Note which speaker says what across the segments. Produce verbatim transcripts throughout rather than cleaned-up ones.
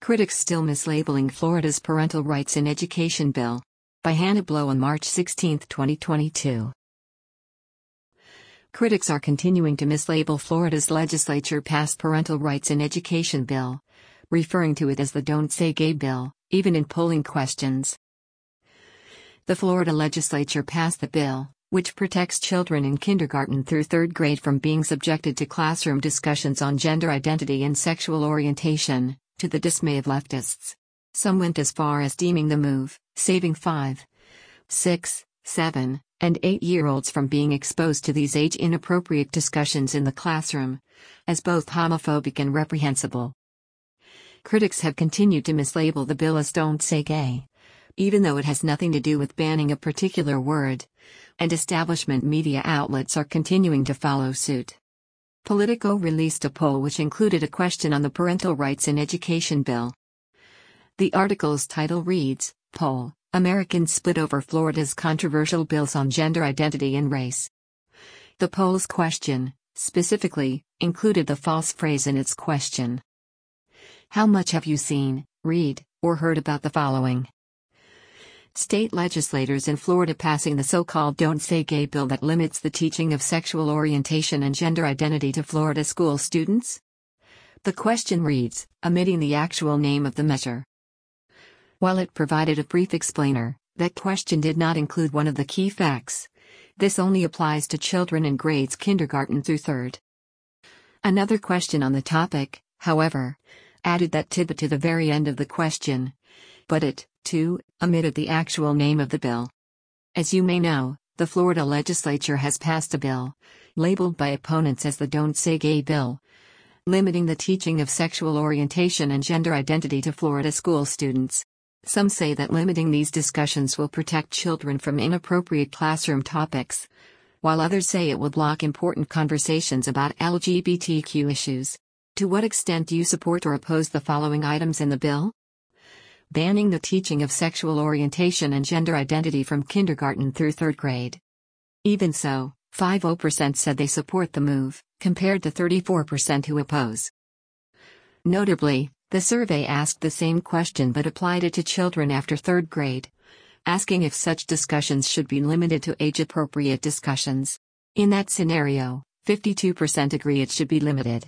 Speaker 1: Critics still mislabeling Florida's Parental Rights in Education Bill. By Hannah Blow on March sixteenth, twenty twenty-two. Critics are continuing to mislabel Florida's legislature passed Parental Rights in Education Bill, referring to it as the Don't Say Gay Bill, even in polling questions. The Florida legislature passed the bill, which protects children in kindergarten through third grade from being subjected to classroom discussions on gender identity and sexual orientation, to the dismay of leftists. Some went as far as deeming the move, saving five, six, seven, and eight-year-olds from being exposed to these age-inappropriate discussions in the classroom, as both homophobic and reprehensible. Critics have continued to mislabel the bill as Don't Say Gay, even though it has nothing to do with banning a particular word, and establishment media outlets are continuing to follow suit. Politico released a poll which included a question on the Parental Rights in Education Bill. The article's title reads, Poll, Americans Split Over Florida's Controversial Bills on Gender Identity and Race. The poll's question, specifically, included the false phrase in its question. How much have you seen, read, or heard about the following? State legislators in Florida passing the so-called Don't Say Gay bill that limits the teaching of sexual orientation and gender identity to Florida school students? The question reads, omitting the actual name of the measure. While it provided a brief explainer, that question did not include one of the key facts. This only applies to children in grades kindergarten through third. Another question on the topic, however, added that tidbit to the very end of the question. But it, too, omitted the actual name of the bill. As you may know, the Florida legislature has passed a bill, labeled by opponents as the Don't Say Gay bill, limiting the teaching of sexual orientation and gender identity to Florida school students. Some say that limiting these discussions will protect children from inappropriate classroom topics, while others say it will block important conversations about L G B T Q issues. To what extent do you support or oppose the following items in the bill? Banning the teaching of sexual orientation and gender identity from kindergarten through third grade. Even so, fifty percent said they support the move, compared to thirty-four percent who oppose. Notably, the survey asked the same question but applied it to children after third grade, asking if such discussions should be limited to age-appropriate discussions. In that scenario, fifty-two percent agree it should be limited.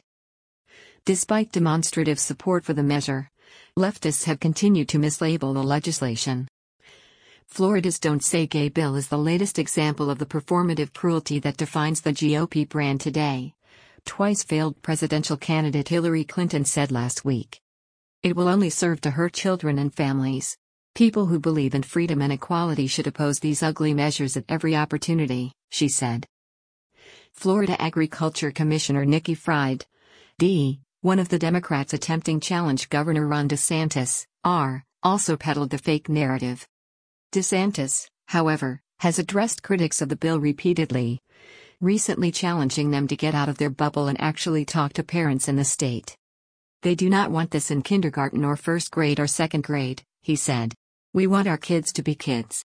Speaker 1: Despite demonstrative support for the measure, leftists have continued to mislabel the legislation. Florida's Don't Say Gay bill is the latest example of the performative cruelty that defines the G O P brand today, twice failed presidential candidate Hillary Clinton said last week. It will only serve to hurt children and families. People who believe in freedom and equality should oppose these ugly measures at every opportunity, she said. Florida Agriculture Commissioner Nikki Fried, D., one of the Democrats attempting challenge Governor Ron DeSantis, R., also peddled the fake narrative. DeSantis, however, has addressed critics of the bill repeatedly, recently challenging them to get out of their bubble and actually talk to parents in the state. They do not want this in kindergarten or first grade or second grade, he said. We want our kids to be kids.